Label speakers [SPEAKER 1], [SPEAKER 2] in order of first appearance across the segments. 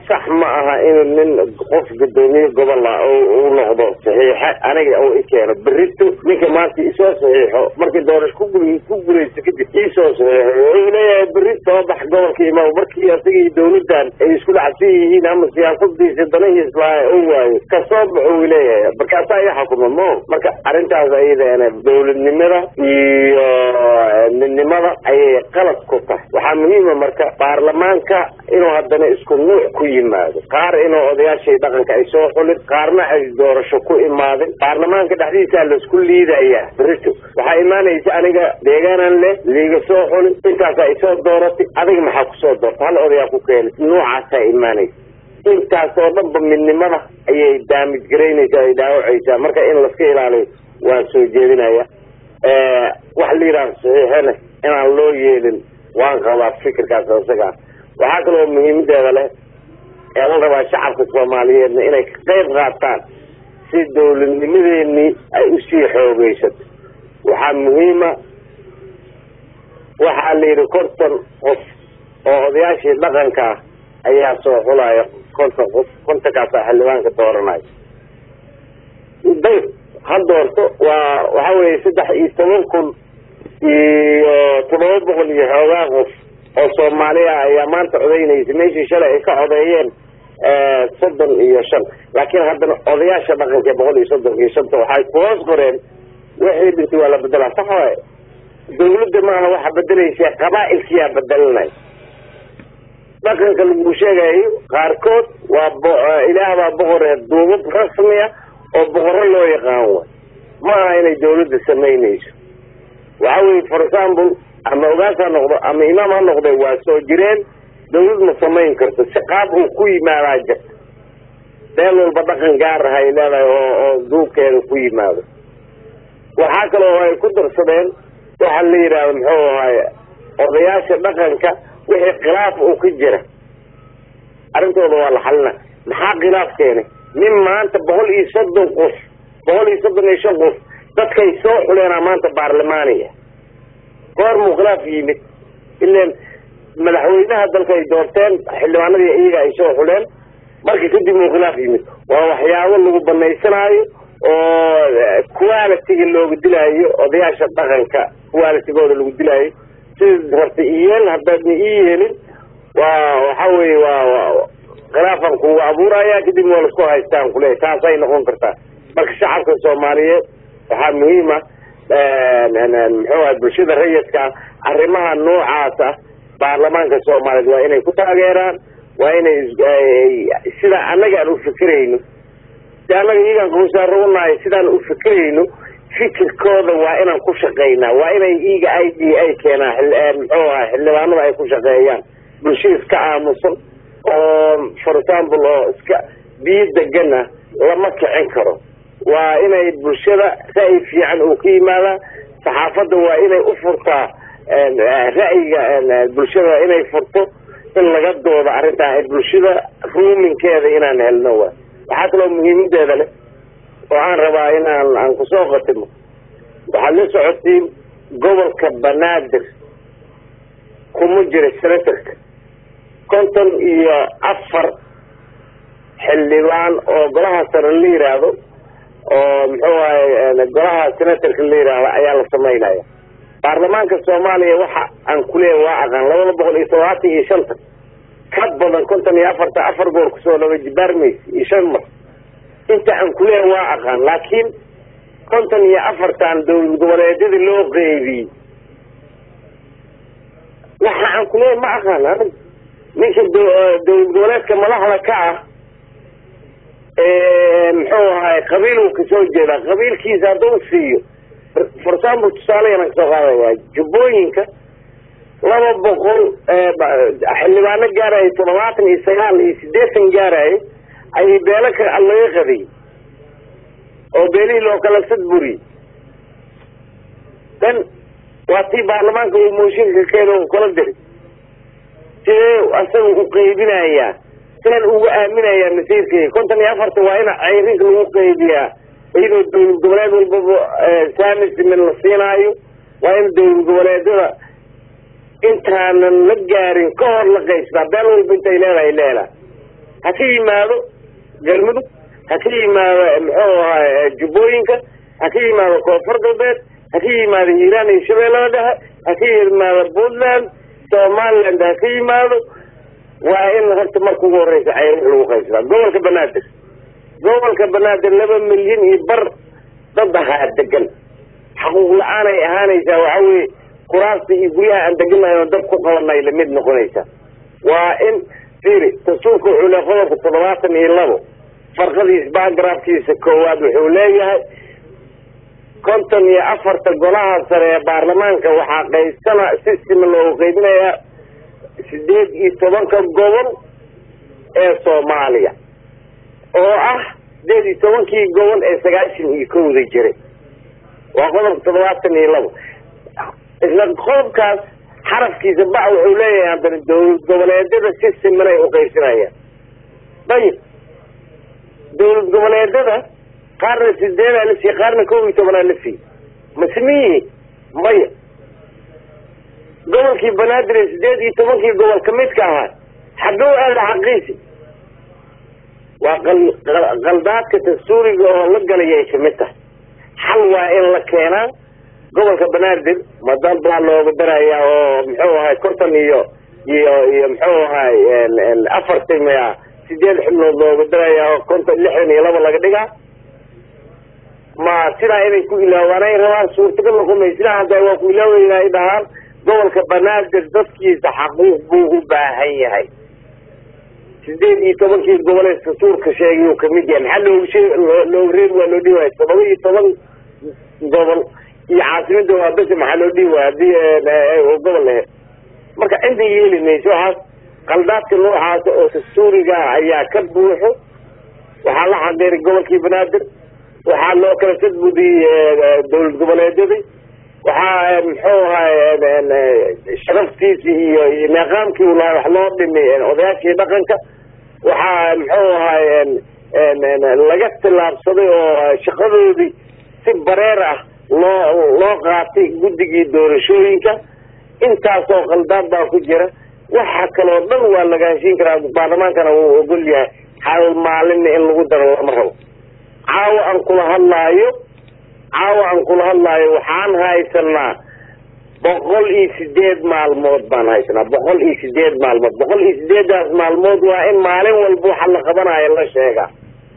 [SPEAKER 1] صح معها إنه من قف قدومي قبل الله أو نقضه صحيح أنا أو إكانة بريتو نك ما في إسوا صحيح مركي دورش كوبري سكت إسوا صحيح ولا بريتو بح قبل كيما ومركي يصير دولة دان يسكول عسيه هنا مسيا صدي سدنا يسلا هو كصاب ولاية بركاتا يحكم ما مركا أرنتا زي إذا أنا دولة النمرة النمرة أي قلق كفة وحاملين مركا برلمان كا إنه هذا اسكو نوع كوي ماذا قار إنه أضياء شيء دقن كأيسوه قلت قارنا دور شكو ماذا برلمان كدحديث على كل إذا إياه بريتو وحايمان يسألك ديجانا له ليجا سوه قلت إنت كأيسوه دورتي أذيك محاك سوه دورت هل أضياء كوكين نوع إيماني إنت صوبا من نمرة أي دامج جريني كايداو عيسى مركا إن لسكيل عليه وانسو جيبنا يا وحلي راسي هنا إن الله يلين وان قضى فكر كاسو سكا وحاكلوا مهم ده له أنا ربع شعب الصومالية إنه غير غاطان سيدوا للمدينة أي شيء حوجيشت وحال مهمة وحال ركورتن قف أو ضياشي لغنكا أيها صوحولا كنت كاسا حلوان كدورناي ضيف هل دورته وحاول يسدح يستمركم تنوبغ اليهواغف oo Soomaaliya ay maanta codeynaysa meeshii shalay ay ka codeeyeen 35 laakiin haddana odayaasha dhaqanka 135 waxay ku hoos qoreen wixii dhintay wala bedela sax way dawladda ma aha waxa bedelaysa qabaa'ilkiya bedelanay dhaqanka lagu sheegay qaarkood waa ilaaha boqorad duubad rasmi ah oo boqor loo yaqaan ma aha inay dawladda sameynayso waxa way for example أما وقاسا نقضي أما إمام نقضي واسو جيرين دولد مصمين كرتو سقاب وكوي ما راجع دالو البطاقن قار هاي لالا دوب كيرو كوي ماذا وحاكلو هاي كدر سبين وحالي راهم هو هاي الرياسة بقنكا وحي قلاف وكجرة أرنتو والله حلنا محا قلاف كيني مما أنت بقول يصدن قف بقول يصدن يشن قف تدك يسوح لنا ما أنت بارلمانية كور مغرافي مت إلا ملحوينها دلك دورتين حلوانا دي إيجا يسوي حلين مركي تدي مغرافي مت وهو حياول اللي قبلنا يسنايو وكوالتي اللي قدلايو وضياش الضغنكا كوالتي قول اللي قدلايو تذهبت إيال هبادني إيالي وحوي غرافا كو عبورا يا كدي مولسكو هايستان كليه تاساي نقون كرتا مركي شعبك الصومالية وحال مهمة محوها البلشدة الرئيسة arrimaha noocaasa baarlamaanka Soomaaliyeed waa inay ku taageeraan waa inay sida anaga aan u fikirayno anaga iyagan ku saarunay sidaan u fikirayno fikirkooda waa inaan ku shaqeynaa waa inay iyaga ay keenaan xildhibaanada ay ku shaqeeyaan bulshada ka aamusan oo for example oo iska biidagana lama kicin karo waa inay bulshada ra'yi fiican oo ka yimaada saxaafadda waa inay u furtaa ra'yiga bulshada inay furto in laga doodo arinta bulshada ruuminkeeda inaan helno waxa kale muhiimadeeda leh oo aan rabaa inaan ku soo qatimo waxa la socotiin gobolka Banaadir kuma jira senatorka konton iyo afar xildhibaan oo golaha sare la yiraahdo oo muxuu ahay golaha senatorka la yiraahdo ayaa la sameeynaya baarlamaanka Soomaaliya waxa aan ku leeyahay waa aqaan 275 ka badan konton iyo afar goor ku soo laba jibaarmeys ishan mar inta aan ku leeyahay waa aqaan laakiin konton iyo afartan dawlad goboleedyada loo qeybiyay waxa aan ku leeyahay ma aqaan ninka dawlad goboleedka madaxda ka ah muxuu ahay qabiilku ka soo jeeda qabiilkiisa haduu siiyo for example tusaaleyna soo qaadaya jubbooyinka 200 xildhibaano gaaray 79 iyo 80 gaaray ay beelaka Allah yaqadi oo beeli loo kala sadburi dan waati baarlamaanka uu mooshinka keeno kala diray asagu ku qeybinaya سنة وآمنة مسيرك كنت أنا أفرت وأنا عيرك الوقيدية إنه الجولاد والبابو سامس من الصينايو وإن الجولاد أنت نجارين كهر لقيس بعدين البنت إلى هكي ماذا قلمدو هكي ماذا محوها جبوينك هكي ماذا كوفر قلبات هكي ماذا إيران يشبه لها هكي ماذا بودلان سومالان هكي ماذا وإن هرت مركو غوريس عين الوقيسة قولك بنادر قولك بنادر 2 مليون يبر ضدها الدقل حقوق الآن إهانيسا وعوي قراصتي يقوليها أن دقلنا يندبقوا قولنا إلى مد نقوليسا وإن فيري تسوق على خلق الصدوات يلبو فرق الإسباق قرابتيس كواد وحوليها كنتم يأفرت القلاها سرية بارلمانك وحاقي السنة سيستم اللي وقيدنا سديد يستبانك القوم صوماليا سديد يستبانك القوم سقاشن يكون ذي جري وقلق الصدوات يلبو إذا القوم كاس حرف كي زبع وحوليه عندنا الدولة يدد السيستم مني وقيسنايا طيب دولة الدولة يدد قارن سدينا لسي قارن كوي تبنا لسي مسميه مية قول كي بنادر سديد يتبن كي قول كميت كاها حقوه هذا حقيسي وقلدات كتسوري قول لقنا يشمته حلوة إن لكينا قبل كبنادر ما دام بلا لو بدرايا او محوها كرتن iyo محوها الافرتم يا سيدل xillo loo بدرايا oo konta 62 laga dhiga ma sida inay ku ilaawanay rabaan suurtagal lagu meesina haday waa ku ilaawanay dhahan gobolka banaadir dadkiisa xaqiiq buu u baahan yahay sideen iyo tobankii gobol ee suurka sheegay oo kamid yahay maxaa loo reeb waa loo dhiway 17 gobol عاصمته وبس محلو دي وادي وقبل له marka inta yeelinayso waxa qaldaadka noocaas oo Suuriga ayaa ka buuxo waxa la xadeer gobolkii Banaadir waxa loo kala sadbudii dawlad goboleedyada waxa muxuu sharaftiisi iyo nidaamkii wax loo dhimay odayaashii dhaqanka waxa muxuu laga tilaabsaday oo shaqadoodii si bareer ah loo qaatay guddigii doorashooyinka intaasoo qaldaad baa ku jira waxa kale oo dhan waa laga heshiin karaa baarlamaankana uu ogol yahay hal maalin in lagu daro lama rabo caawa aan kula hadlaayo waxaan haysanaa 108 maalmood baan haysanaa 108 maalmood 108 maalmood waa in maalin walba waxa la qabanayo la sheegaa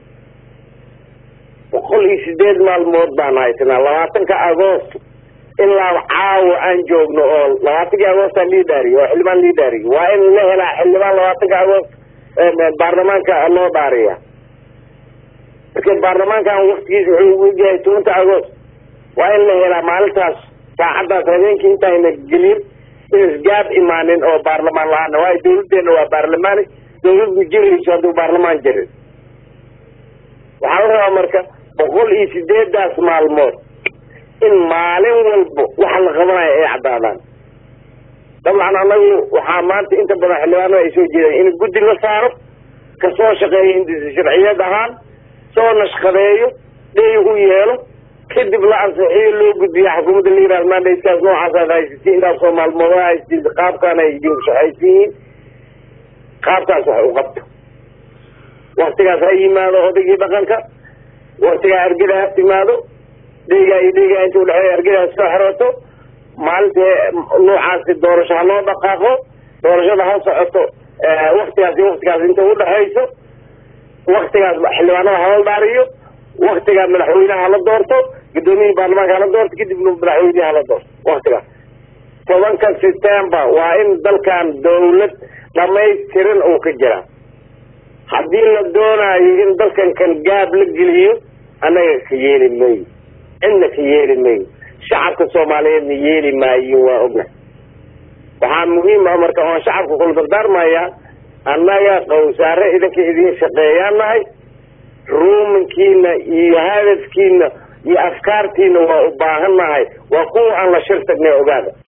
[SPEAKER 1] 108 maalmood baan haysanaa 20 Agoosto ilaa caawa aan joogno oo 20 Agoosto liidari oo xilbaan liidari waa in la helaa xilbaan 20 Agoosto baarlamaanka loo daariya marka baarlamaanka waqtigiisa wuxuu u yahay 20 Agoosto waa in la helaa maalintaas saacadaas habeenkii inta ayna gelin in isgaab imaanin oo baarlamaan lahaana waa dawladeena waa baarlamaani dawladdu jirayso hadduu baarlamaan jirin waxaa la rabaa marka 108 maalmood in maalin walba waxa la qabanayo ay cadaadaan dabcan anagu waxa maanta inta badan xilwaano ay soo jeedaan in guddi la saaro ka soo shaqeeyo in sharciyada ahaan soo nashqadeeyo deeyo yeelo kadib la ansixiyo loo gudbiyo xukuumadda liiraa maandayskaas noocaas ay siinaa soo maalmood ay qaabkan ay shaqaysiin qaabkaas wax u qabto waqtigaas ay yimaado odaygii dhaqanka waqtiga argida timaado deegaa inta u dhaxay argida soo xirato maalinta noocaas doorasho loo dhaqaaqo doorashada ha socoto waqtigaas inta u dhaxayso waqtigaas xilwaanada hawal daariyo waqtiga madaxweynaha la doorto gudoomiyaha baarlamaanka la doorto kadib madaxweynaha la doorto waqtiga 10 September waa in dalkan dawlad dhamaystiran oo ka jira haddii la doonayo in dalkan kan gaab la geliyo anaga ka yeeli maayo inna ka yeeli maayo shacabka Soomaaliyeed yeeli maayo waa ogna waxaa muhiim ah marka oo shacabku kula dardaarmaya annaga qowsaare idinka idin shaqeeyanahay ruumankiina iyo hadafkiina iyo afkaartiina waa u baahannahay waa kuwa aan la shirtagnay ogaada